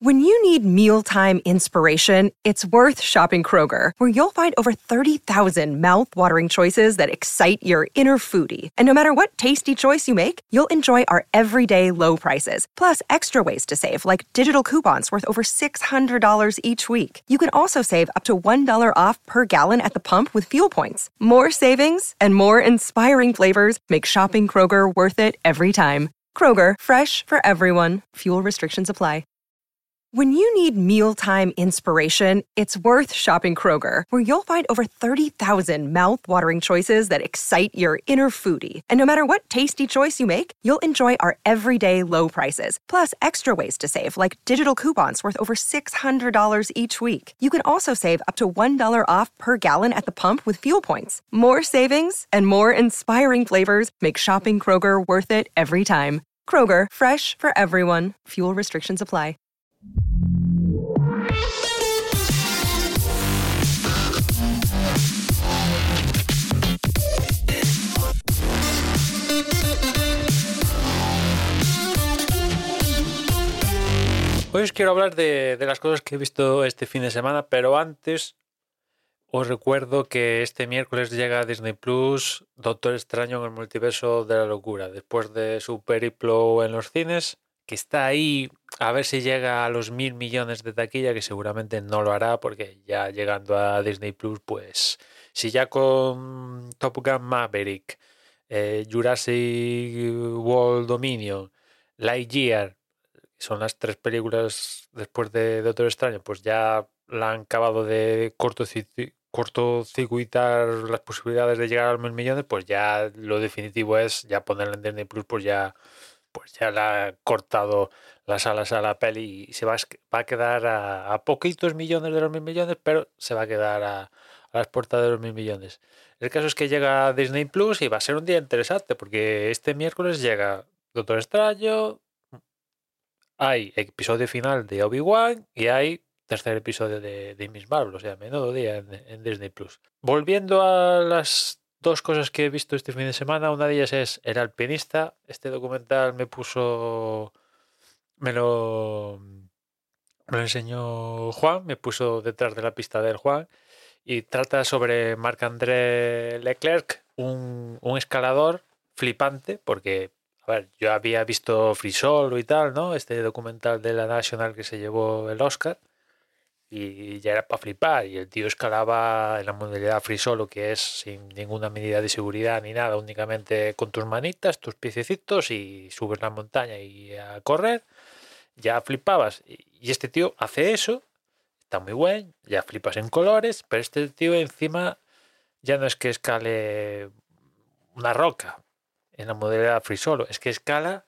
When you need mealtime inspiration, it's worth shopping Kroger, where you'll find over 30,000 mouth-watering choices that excite your inner foodie. And no matter what tasty choice you make, you'll enjoy our everyday low prices, plus extra ways to save, like digital coupons worth over $600 each week. You can also save up to $1 off per gallon at the pump with fuel points. More savings and more inspiring flavors make shopping Kroger worth it every time. Kroger, fresh for everyone. Fuel restrictions apply. When you need mealtime inspiration, it's worth shopping Kroger, where you'll find over 30,000 mouth-watering choices that excite your inner foodie. And no matter what tasty choice you make, you'll enjoy our everyday low prices, plus extra ways to save, like digital coupons worth over $600 each week. You can also save up to $1 off per gallon at the pump with fuel points. More savings and more inspiring flavors make shopping Kroger worth it every time. Kroger, fresh for everyone. Fuel restrictions apply. Hoy os quiero hablar de las cosas que he visto este fin de semana, pero antes os recuerdo que este miércoles llega a Disney Plus Doctor Extraño en el Multiverso de la Locura, después de su periplo en los cines, que está ahí a ver si llega a los 1.000 millones de taquilla, que seguramente no lo hará, porque ya llegando a Disney Plus, pues si ya con Top Gun Maverick, Jurassic World Dominion, Lightyear, son las 3 películas después de Doctor Extraño, pues ya la han acabado de cortocircuitar las posibilidades de llegar a los 1.000 millones, pues ya lo definitivo es ya ponerla en Disney Plus, pues ya le ha cortado las alas a la peli y va a quedar a poquitos millones de los 1.000 millones, pero se va a quedar a las puertas de los 1.000 millones. El caso es que llega a Disney Plus y va a ser un día interesante, porque este miércoles llega Doctor Extraño, hay episodio final de Obi-Wan y hay tercer episodio de Miss Marvel, o sea, menudo día en Disney Plus. Volviendo a las 2 cosas que he visto este fin de semana, una de ellas es El alpinista. Este documental me lo enseñó Juan, me puso detrás de la pista del Juan, y trata sobre Marc-André Leclerc, un escalador flipante, porque a ver, yo había visto Free Solo y tal, ¿no? Este documental de la National que se llevó el Oscar y ya era para flipar. Y el tío escalaba en la modalidad Free Solo, que es sin ninguna medida de seguridad ni nada, únicamente con tus manitas, tus piececitos, y subes la montaña y a correr. Ya flipabas. Y este tío hace eso, está muy bueno, ya flipas en colores, pero este tío encima ya no es que escale una roca en la modalidad Free Solo, es que escala,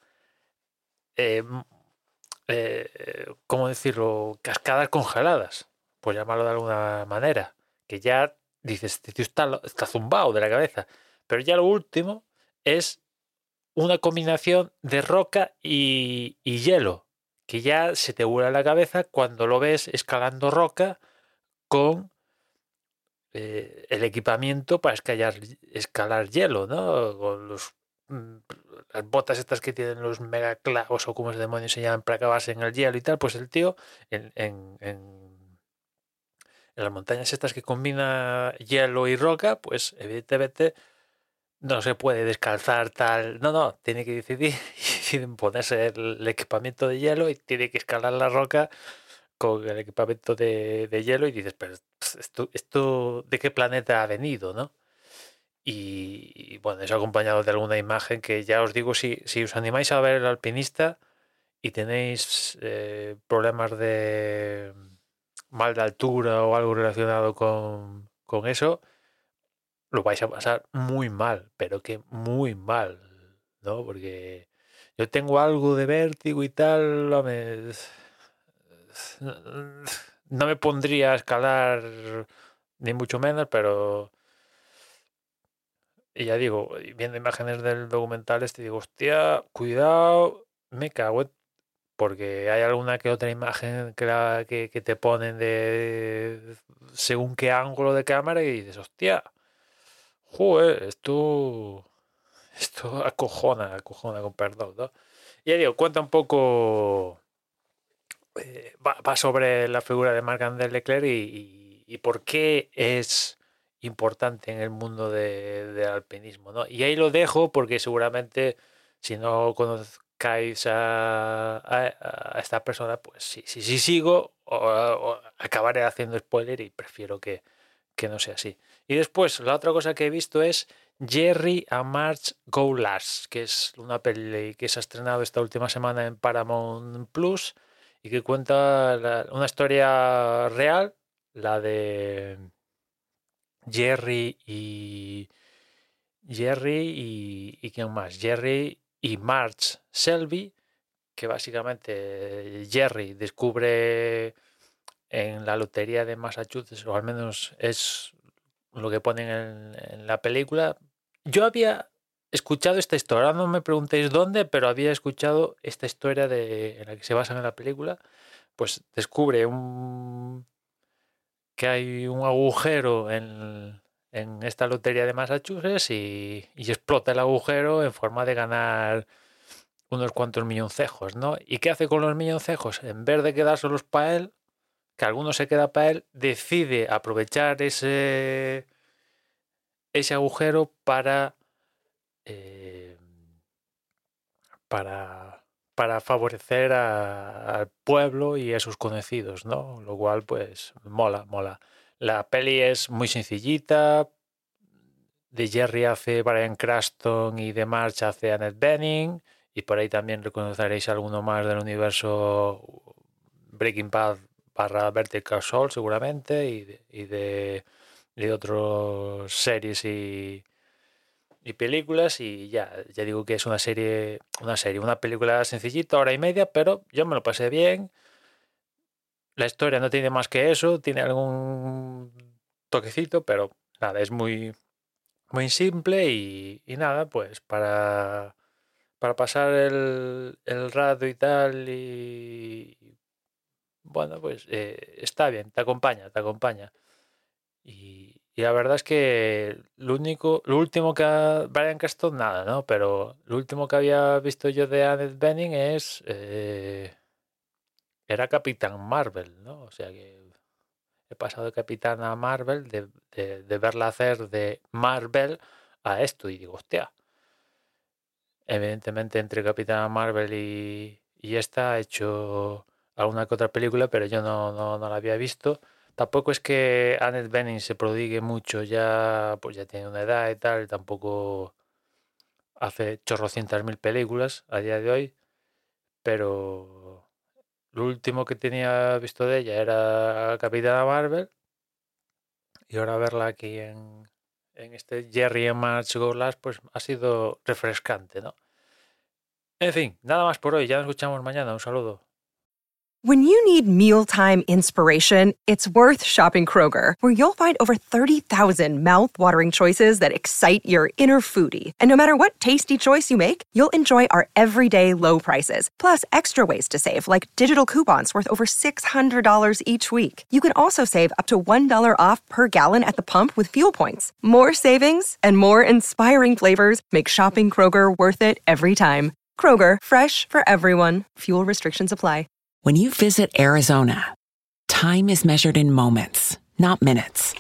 ¿cómo decirlo? Cascadas congeladas, por llamarlo de alguna manera, que ya dices, este tío está zumbado de la cabeza. Pero ya lo último es una combinación de roca y hielo, que ya se te vuela la cabeza cuando lo ves escalando roca con el equipamiento para escalar hielo, ¿no? Con las botas estas que tienen los megaclavos o como ese demonio se llaman para acabarse en el hielo y tal, pues el tío en las montañas estas que combina hielo y roca, pues evidentemente no se puede descalzar tal, no, tiene que decidir ponerse el equipamiento de hielo y tiene que escalar la roca con el equipamiento de hielo, y dices, pero esto ¿de qué planeta ha venido, no? Y bueno, eso acompañado de alguna imagen que ya os digo, si os animáis a ver El alpinista y tenéis problemas de mal de altura o algo relacionado con eso, lo vais a pasar muy mal, pero que muy mal, ¿no? Porque yo tengo algo de vértigo y tal, no me pondría a escalar ni mucho menos, pero y ya digo, viendo imágenes del documental este, digo, hostia, cuidado, me cago porque hay alguna que otra imagen que te ponen de según qué ángulo de cámara y dices, hostia, joder, esto acojona con perdón, ¿no? Y ya digo, cuenta un poco va sobre la figura de Marc-André Leclerc y por qué es importante en el mundo del alpinismo, ¿no? Y ahí lo dejo porque seguramente si no conozcáis a esta persona, pues sí sigo o acabaré haciendo spoiler y prefiero que no sea así. Y después, la otra cosa que he visto es Jerry and Marge Go Last, que es una peli que se ha estrenado esta última semana en Paramount Plus y que cuenta una historia real, la de Jerry y ¿quién más? Jerry y Marge Selby, que básicamente Jerry descubre en la lotería de Massachusetts, o al menos es lo que ponen en la película. Yo había escuchado esta historia, no me preguntéis dónde, pero había escuchado esta historia en la que se basa en la película. Pues descubre que hay un agujero en esta lotería de Massachusetts y explota el agujero en forma de ganar unos cuantos milloncejos, ¿no? ¿Y qué hace con los milloncejos? En vez de quedárselos para él, que algunos se queda para él, decide aprovechar ese agujero para favorecer al pueblo y a sus conocidos, ¿no? Lo cual, pues, mola. La peli es muy sencillita. De Jerry hace Bryan Cranston y de Marge hace Annette Bening. Y por ahí también reconoceréis alguno más del universo Breaking Bad / Better Call Saul, seguramente, y de otras series y películas. Y ya digo que es una película sencillita, 1:30, pero yo me lo pasé bien. La historia no tiene más que eso, tiene algún toquecito, pero nada, es muy simple y nada, pues para pasar el rato y tal, y bueno, pues está bien, te acompaña. Y la verdad es que lo último que Bryan Cranston, nada, ¿no? Pero lo último que había visto yo de Annette Bening era Capitán Marvel, ¿no? O sea que he pasado de Capitana Marvel, de verla hacer de Marvel a esto, y digo, hostia. Evidentemente entre Capitana Marvel y esta ha hecho alguna que otra película, pero yo no la había visto. Tampoco es que Annette Bening se prodigue mucho, pues ya tiene una edad y tal, y tampoco hace chorrocientas mil películas a día de hoy, pero lo último que tenía visto de ella era Capitana Marvel, y ahora verla aquí en este Jerry and Marge Go Last, pues ha sido refrescante, ¿no? En fin, nada más por hoy, ya nos escuchamos mañana, un saludo. When you need mealtime inspiration, it's worth shopping Kroger, where you'll find over 30,000 mouth-watering choices that excite your inner foodie. And no matter what tasty choice you make, you'll enjoy our everyday low prices, plus extra ways to save, like digital coupons worth over $600 each week. You can also save up to $1 off per gallon at the pump with fuel points. More savings and more inspiring flavors make shopping Kroger worth it every time. Kroger, fresh for everyone. Fuel restrictions apply. When you visit Arizona, time is measured in moments, not minutes.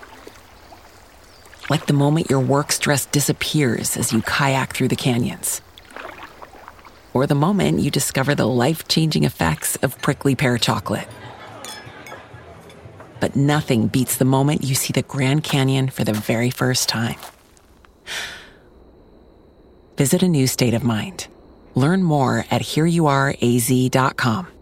Like the moment your work stress disappears as you kayak through the canyons. Or the moment you discover the life-changing effects of prickly pear chocolate. But nothing beats the moment you see the Grand Canyon for the very first time. Visit a new state of mind. Learn more at hereyouareaz.com.